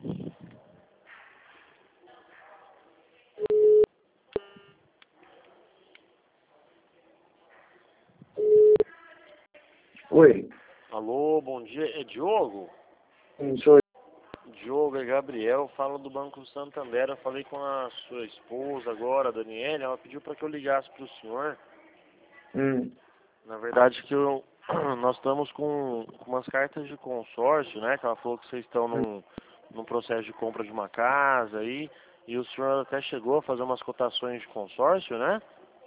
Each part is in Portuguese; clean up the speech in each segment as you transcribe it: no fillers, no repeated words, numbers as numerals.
Oi. Alô, bom dia. É Diogo? Sou Diogo, é Gabriel, falo do Banco Santander. Eu falei com a sua esposa agora, a Daniela, ela pediu para que eu ligasse para o senhor. Na verdade que nós estamos com umas cartas de consórcio, né? Que ela falou que vocês estão num processo de compra de uma casa aí, e o senhor até chegou a fazer umas cotações de consórcio, né?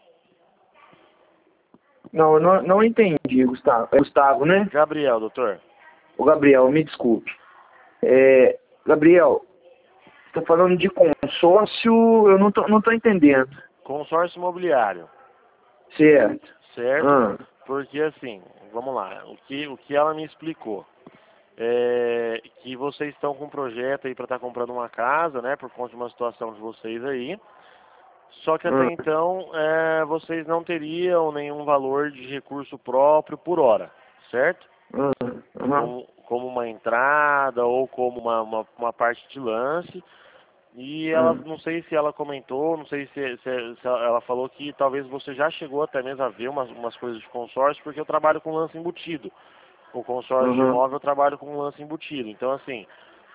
Não, eu não entendi, Gustavo. É Gustavo, né? Gabriel, doutor. O Gabriel, me desculpe. Gabriel, você tá falando de consórcio, eu não tô entendendo. Consórcio imobiliário. Certo. Certo? Porque assim, vamos lá, o que ela me explicou é que vocês estão com um projeto aí para estar comprando uma casa, né, por conta de uma situação de vocês aí, só que até então vocês não teriam nenhum valor de recurso próprio por hora, certo? Como uma entrada ou como uma parte de lance. E ela, não sei se ela comentou, não sei se ela falou que talvez você já chegou até mesmo a ver umas coisas de consórcio, porque eu trabalho com lance embutido. O consórcio de imóvel eu trabalho com lance embutido. Então, assim,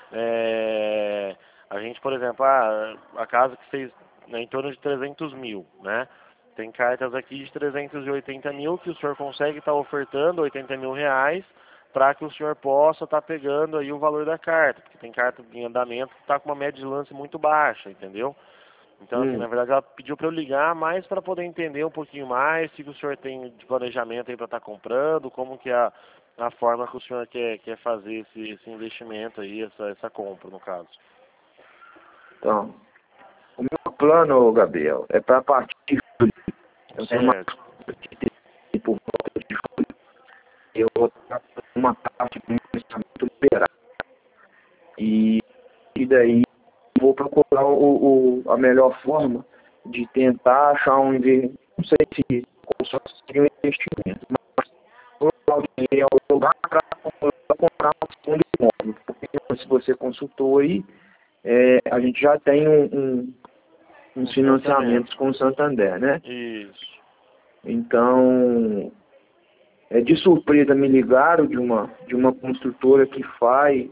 a gente, por exemplo, a casa que fez em torno de 300 mil, né? Tem cartas aqui de 380 mil que o senhor consegue estar ofertando 80 mil reais para que o senhor possa estar pegando aí o valor da carta, porque tem carta em andamento que está com uma média de lance muito baixa, entendeu? Então, assim, na verdade, ela pediu para eu ligar mais para poder entender um pouquinho mais o que o senhor tem de planejamento aí para estar comprando, como que é a forma que o senhor quer fazer esse investimento aí, essa compra, no caso. Então, o meu plano, Gabriel, é para partir de julho. Eu tenho por volta de julho. Eu vou estar uma parte do investimento liberado. E daí vou procurar a melhor forma de tentar achar um investimento. Não sei se consórcio seria um investimento, mas vou dar o dinheiro em algum lugar para comprar um segundo imóvel. Porque se você consultou aí, a gente já tem uns financiamentos com o Santander, né? Isso. Então, de surpresa me ligaram de uma construtora que faz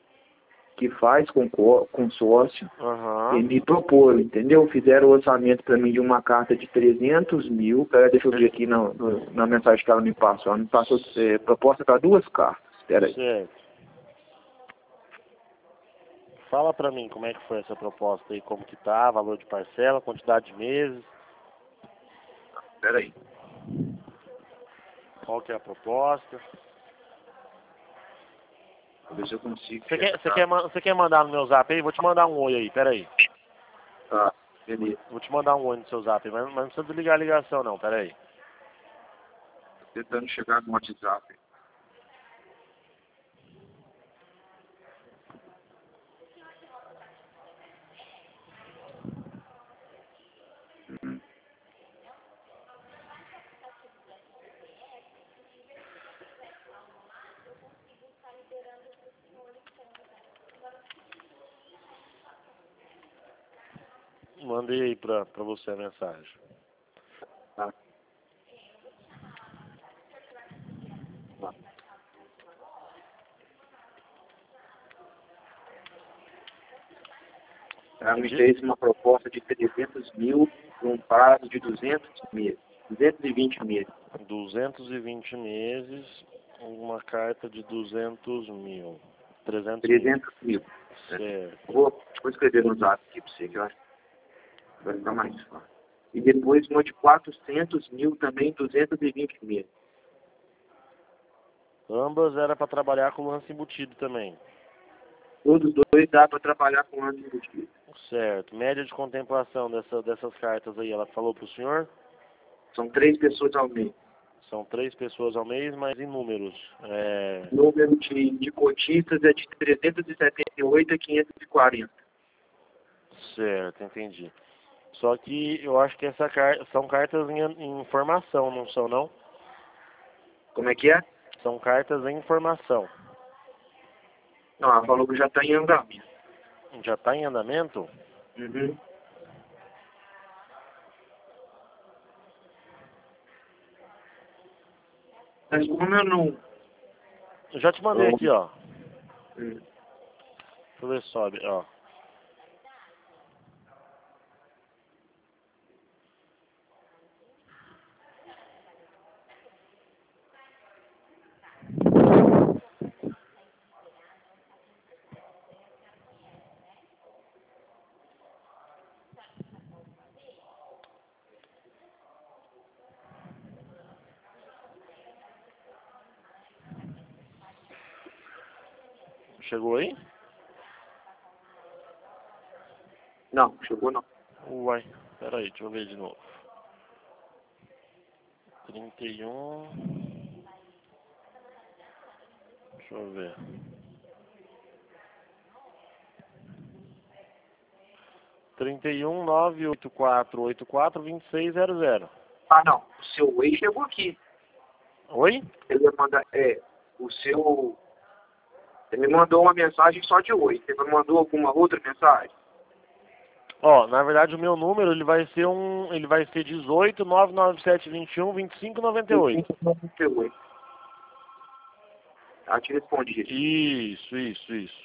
consórcio e me proporam, entendeu? Fizeram o orçamento para mim de uma carta de 300 mil. Deixa eu ver aqui na mensagem que ela me passou. Ela me passou proposta para 2 cartas. Espera aí. Certo. Fala para mim como é que foi essa proposta aí, como que tá, valor de parcela, quantidade de meses. Espera aí. Qual que é a proposta? Vou ver se eu consigo. Você quer mandar no meu zap aí? Vou te mandar um oi aí, pera aí. Tá, beleza. Vou te mandar um oi no seu zap aí, mas não precisa desligar a ligação não, pera aí. Tô tentando chegar no WhatsApp. Mandei aí pra você a mensagem. Tá. Ela me fez uma proposta de 300 mil por um prazo de 200 meses. 220 meses. 220 meses, uma carta de 200 mil. 300 mil. Certo. Vou escrever no zap aqui para você, que eu acho que vai ficar mais fácil. E depois uma de 400 mil também, 220 meses. Ambas era para trabalhar com lance embutido também. Todos dois dá para trabalhar com lance embutido. Certo. Média de contemplação dessas cartas aí, ela falou para o senhor? São 3 pessoas ao mês. São 3 pessoas ao mês, mas em números. O número de cotistas é de 378 a 540. Certo, entendi. Só que eu acho que são cartas em informação, não são não? Como é que é? São cartas em informação. Não, ela falou que já está em andamento. Já está em andamento? Uhum. Mas como eu não... Eu já te mandei aqui, ó. Hum. Deixa eu ver se sobe, ó. Chegou aí? Não, chegou não. Uai, peraí, deixa eu ver de novo. 31. Deixa eu ver. 31.984.84.26.00. Ah, não. O seu Way chegou aqui. Oi? Ele manda... o seu... Ele me mandou uma mensagem só de Oi. Ele me mandou alguma outra mensagem? Ó, na verdade o meu número ele vai ser 18 997 21 25 98. 98. Ah, te respondi. Isso.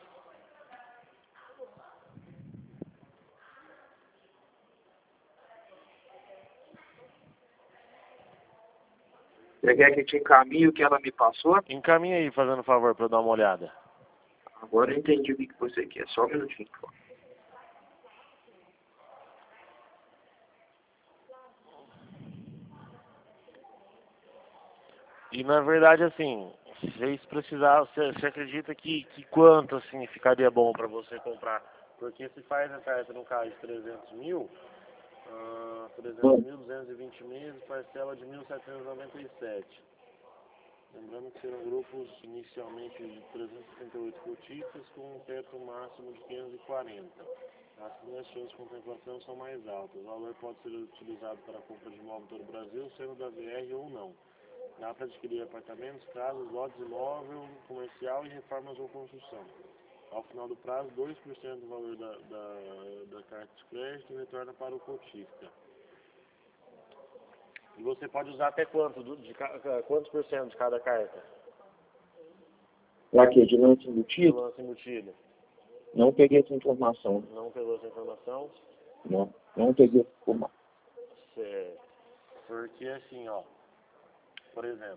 Você quer que te encaminhe o que ela me passou? Encaminha aí, fazendo favor, pra eu dar uma olhada. Agora eu entendi o que você quer. Só um minutinho. E na verdade, assim, se vocês precisar, você acredita que quanto assim ficaria bom pra você comprar? Porque se faz a carta no caso de 300 mil, 300.220 meses, parcela de 1.797. Lembrando que serão grupos inicialmente de 368 cotistas com um teto máximo de 540. As sugestões de contemplação são mais altas. O valor pode ser utilizado para a compra de imóvel em todo o Brasil, sendo da VR ou não. Dá para adquirir apartamentos, casas, lotes de imóvel, comercial e reformas ou construção. Ao final do prazo, 2% do valor da carta de crédito retorna para o cotista. E você pode usar até quantos por cento de cada carta? Lá que de lance De embutido? lance embutido. Não peguei essa informação. Não pegou essa informação? Não peguei essa informação. Certo. Porque assim, ó, por exemplo,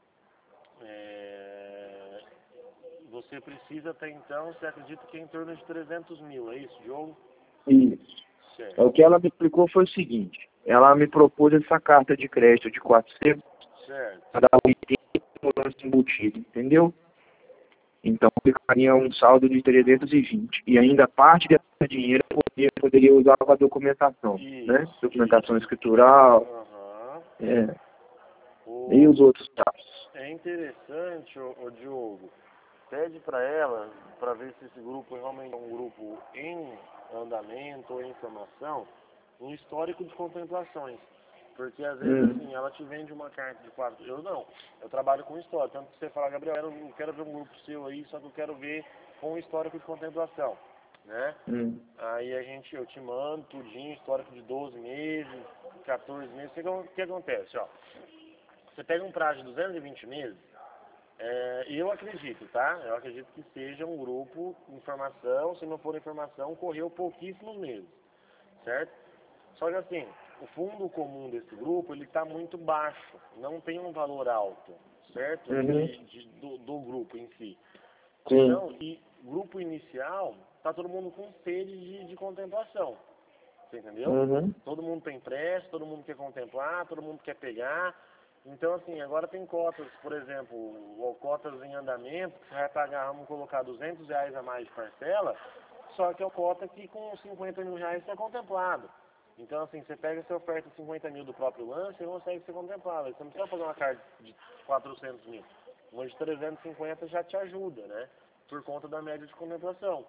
você precisa até então, você acredita que é em torno de 300 mil, é isso, Diogo? Isso. Certo. O que ela me explicou foi o seguinte. Ela me propôs essa carta de crédito de 400 Certo. para dar 80 no lance embutido, entendeu? Então ficaria um saldo de 320. E ainda parte desse dinheiro eu poderia usar para documentação, Isso, né? Documentação escritural, Aham. e os outros dados. É interessante, ô Diogo, pede para ela, para ver se esse grupo realmente é um grupo em andamento ou em formação, um histórico de contemplações. Porque às vezes assim, ela te vende uma carta de 4. Eu trabalho com história. Tanto que você fala, Gabriel, eu quero ver um grupo seu aí, só que eu quero ver com um histórico de contemplação. Né? Aí eu te mando tudinho, histórico de 12 meses, 14 meses. O que acontece? Ó, você pega um prazo de 220 meses, e eu acredito, tá? Eu acredito que seja um grupo em formação, se não for em formação, correu pouquíssimos meses, certo? Só que assim, o fundo comum desse grupo, ele está muito baixo, não tem um valor alto, certo? Do grupo em si. Sim. Então, e grupo inicial, tá todo mundo com sede de contemplação, você entendeu? Todo mundo tem pressa, todo mundo quer contemplar, todo mundo quer pegar. Então, assim, agora tem cotas, por exemplo, ou cotas em andamento, que você vai pagar, vamos colocar R$200 a mais de parcela, só que é uma cota que com 50 mil reais está contemplado. Então, assim, você pega essa oferta de 50 mil do próprio lance e consegue ser contemplado. Você não precisa fazer uma carta de 400 mil. Uma de 350 já te ajuda, né? Por conta da média de contemplação.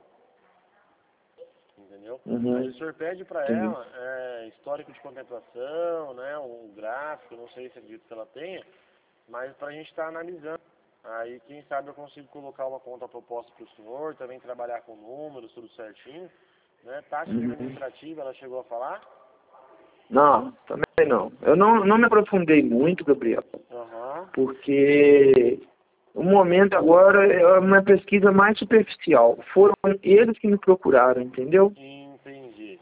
Entendeu? Aí o senhor pede para ela histórico de contemplação, né, um gráfico, não sei se acredito que ela tenha, mas para a gente estar analisando Aí, quem sabe eu consigo colocar uma conta proposta para o senhor, também trabalhar com números, tudo certinho, né? Taxa administrativa, ela chegou a falar? Não, também não. Eu não me aprofundei muito, Gabriel, Aham. porque o momento agora é uma pesquisa mais superficial. Foram eles que me procuraram, entendeu? Entendi.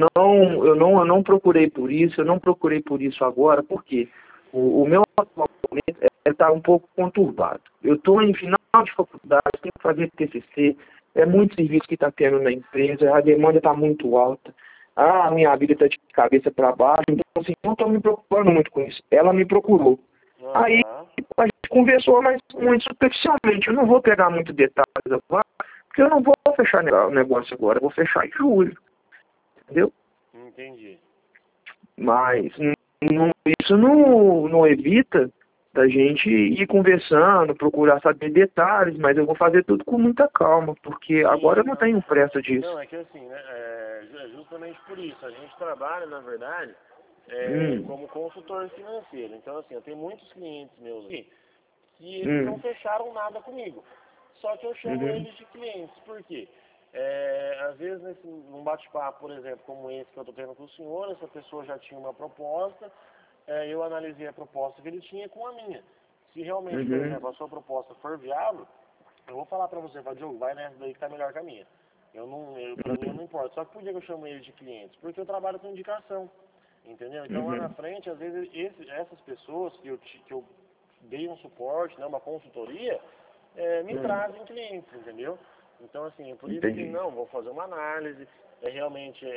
Eu não procurei por isso, eu não procurei por isso agora, porque o meu atual momento está um pouco conturbado. Eu estou em final de faculdade, tenho que fazer TCC, é muito serviço que está tendo na empresa, a demanda está muito alta, a minha vida está de cabeça para baixo, então assim, não estou me preocupando muito com isso. Ela me procurou. Aí Aham. a gente conversou, mas muito superficialmente. Eu não vou pegar muito detalhes agora, porque eu não vou fechar o negócio agora, eu vou fechar em julho, entendeu? Entendi. Mas isso não evita da gente ir conversando, procurar saber detalhes, mas eu vou fazer tudo com muita calma, porque agora eu não tenho pressa disso. Não, é que assim, né, é justamente por isso, a gente trabalha, na verdade, Hum, como consultor financeiro. Então, assim, eu tenho muitos clientes meus aqui que eles não fecharam nada comigo. Só que eu chamo uhum, eles de clientes. Por quê? Às vezes, num bate-papo, por exemplo, como esse que eu estou tendo com o senhor, essa pessoa já tinha uma proposta, eu analisei a proposta que ele tinha com a minha. Se realmente, por uhum, exemplo, a sua proposta for viável, eu vou falar pra você, fala, Diogo, vai nessa daí que tá melhor que a minha. Pra mim eu não importa. Só que por que eu chamo eles de clientes? Porque eu trabalho com indicação. Entendeu? Então lá na uhum, frente, às vezes, essas pessoas que eu dei um suporte, né, uma consultoria, me trazem clientes, entendeu? Então, assim, é por isso que entendi. não, vou fazer uma análise, realmente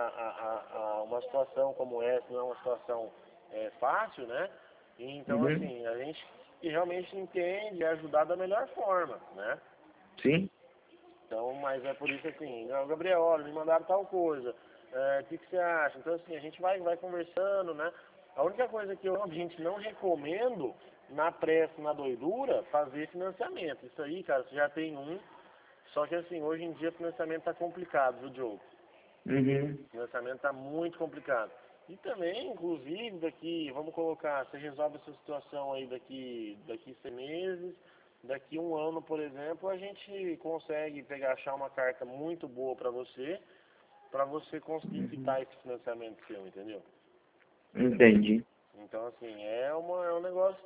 uma situação como essa não é uma situação fácil, né? E, então, Uhum, assim, a gente que realmente entende ajudar da melhor forma, né? sim, Então, mas é por isso assim, não, Gabriel, olha, me mandaram tal coisa, o que você acha? Então, assim, a gente vai conversando, né? A única coisa que eu realmente não recomendo, na pressa, na doidura, fazer financiamento. Isso aí, cara, você já tem um, só que assim, hoje em dia financiamento tá complicado, viu, Diogo? uhum, Financiamento tá muito complicado. E também, inclusive, daqui, vamos colocar, você resolve essa situação aí daqui 6 meses, daqui 1 ano, por exemplo, a gente consegue achar uma carta muito boa para você conseguir quitar esse financiamento seu, entendeu? entendi. Então, assim, é um negócio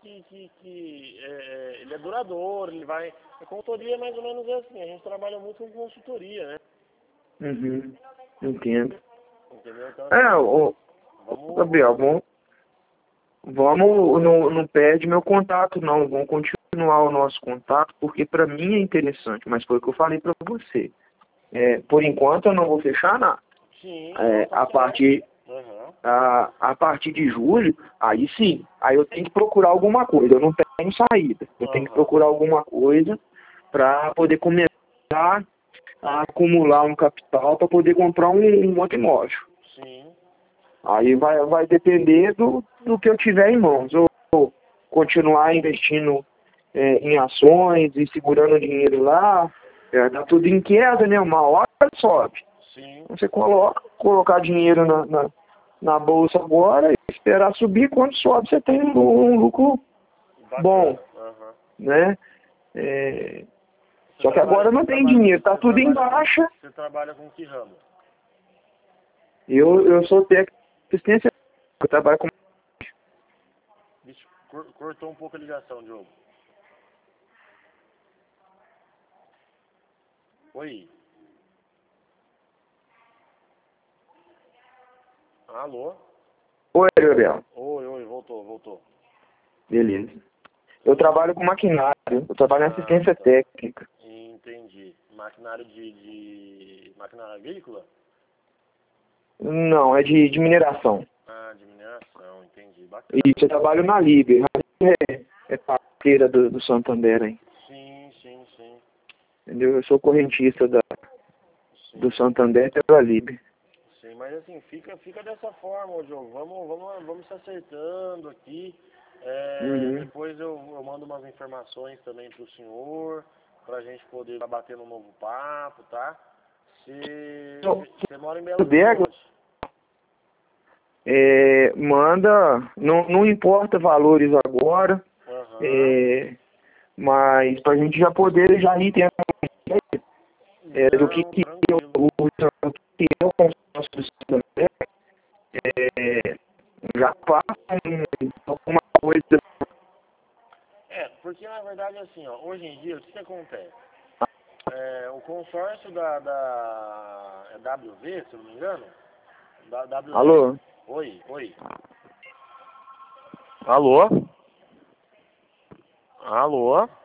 ele é duradouro, ele vai... A consultoria mais ou menos é assim, a gente trabalha muito com consultoria, né? Uhum, entendo. Entendeu? Então, assim, Ô, Gabriel, vamos... vamos, não perde meu contato, não. Vamos continuar o nosso contato, porque para mim é interessante, mas foi o que eu falei para você. Por enquanto eu não vou fechar nada. Sim, não, tá A certo. partir, Aham. a partir de julho, aí sim, aí eu tenho que procurar alguma coisa. Eu não tenho saída. Eu tenho que Aham. procurar alguma coisa para poder começar a acumular um capital para poder comprar um outro imóvel. Sim. Aí vai depender do que eu tiver em mãos. Ou continuar investindo em ações e segurando o dinheiro lá. Tá tudo em queda, né? Uma hora sobe. Sim. Você colocar dinheiro na bolsa agora e esperar subir. Quando sobe, você tem um lucro bom, Bacana. Aham. né? Só que agora não tem dinheiro, tá tudo em baixa. Você trabalha com que ramo? Eu sou técnico de assistência, eu trabalho com... Bicho, cortou um pouco a ligação, Diogo. Oi. Alô? Oi, Gabriel. Oi, voltou. Beleza. Eu trabalho com maquinário, eu trabalho em Ah, assistência tá. técnica. Entendi. Maquinário maquinário agrícola? Não, é de mineração. Ah, de mineração, entendi. Bacana. Isso, eu trabalho na Liber. É parceira do Santander, hein? Sim. Entendeu? Eu sou correntista do Sim. Santander pela Liber. Sim, mas assim, fica dessa forma, ô Diogo. Vamos se acertando aqui. Uhum. Depois eu mando umas informações também pro senhor, pra gente poder estar batendo um novo papo, tá? Você mora em Se Belo puder, Horizonte. manda, não importa valores agora, Aham. é, mas pra gente já poder já ir tendo do que eu consórcio já passam alguma coisa. Porque na verdade assim, ó, hoje em dia o que acontece? O consórcio da WV, se eu não me engano, da WV. Alô? Oi. Alô? Alô?